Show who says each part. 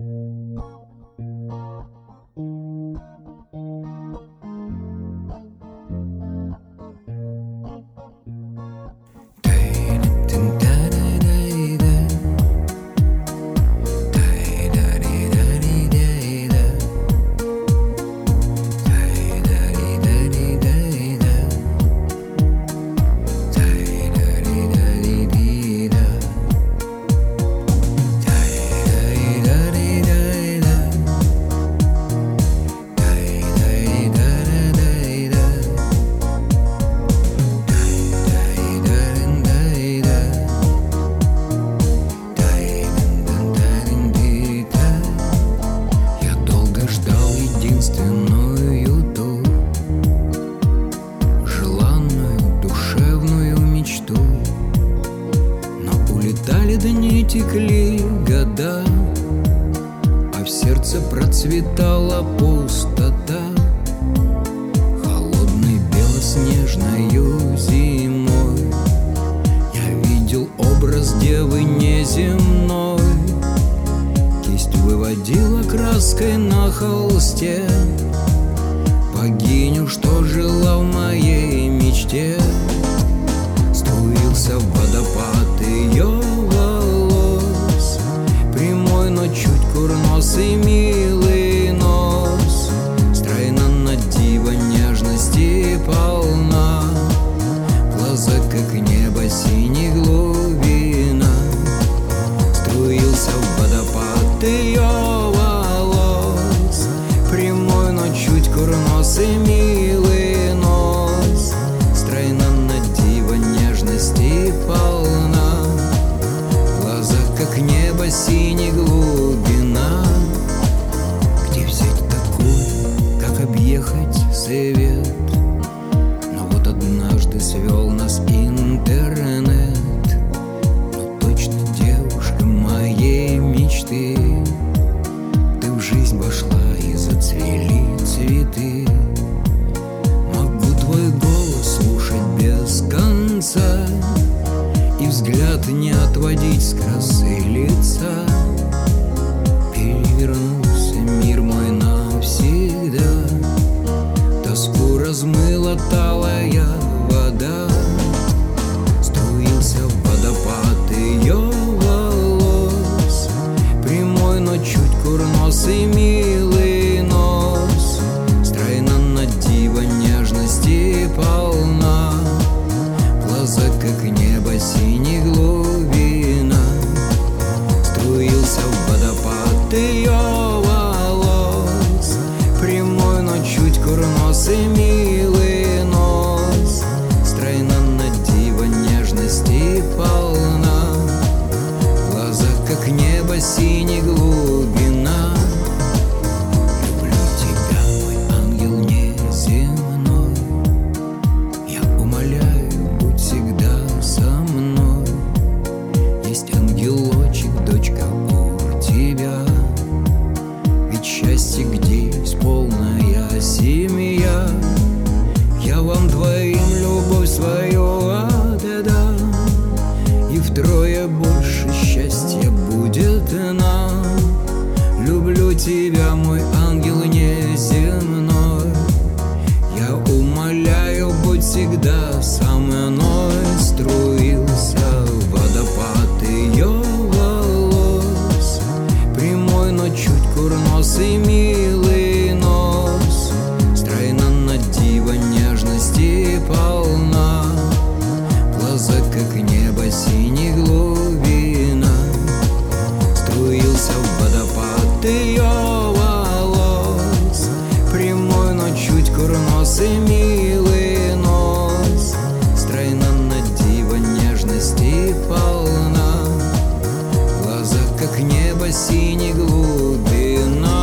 Speaker 1: Дни текли года, а в сердце процветала пустота. Холодной белоснежною зимой я видел образ девы неземной. Кисть выводила краской на холсте богиню, что жила в моей мечте. Струился водопад ее волос, прямой, но чуть курносый милый нос. Стройна на диво нежности полна, глаза как небо синих глубина. Струился водопад ее волос, прямой, но чуть курносый милый нос. Стройна на диво нежности полна, глаза как небо синих глубина. Где взять такую, как объехать свет? Но вот однажды свел нас интернет. Но точно девушка моей мечты, ты в жизнь вошла и зацвели цветы. Могу твой голос слушать без конца и взгляд не отводить с красы лица. Перевернулся мир мой навсегда, тоску размыла талая вода. Струился водопад ее волос, прямой, но чуть курносый милый нос. Стройна на диво нежности полна, глаза как небо синих глубина. Струился водопад ее волос, прямой, но чуть курносый милый нос. Стройна на диво нежности полна, глаза как небо синих глубина. Люблю тебя, мой ангел неземной, я умоляю, будь всегда со мной. Есть ангелочек, дочка, у тебя, ведь счастье здесь полная семья. Я вам двоим любовь свою отдам, и втрое больше счастья будет нам. Люблю тебя, мой ангел неземной, я умоляю, будь всегда со мной. Струился водопад ее волос, прямой, но чуть курносый милый нос. Стройна на диво нежности полна, глаза как небо синих глубина. Струился водопад ее волос, прямой, но чуть курносый милый нос. Стройна на диво нежности полна, глаза как небо синих глубина.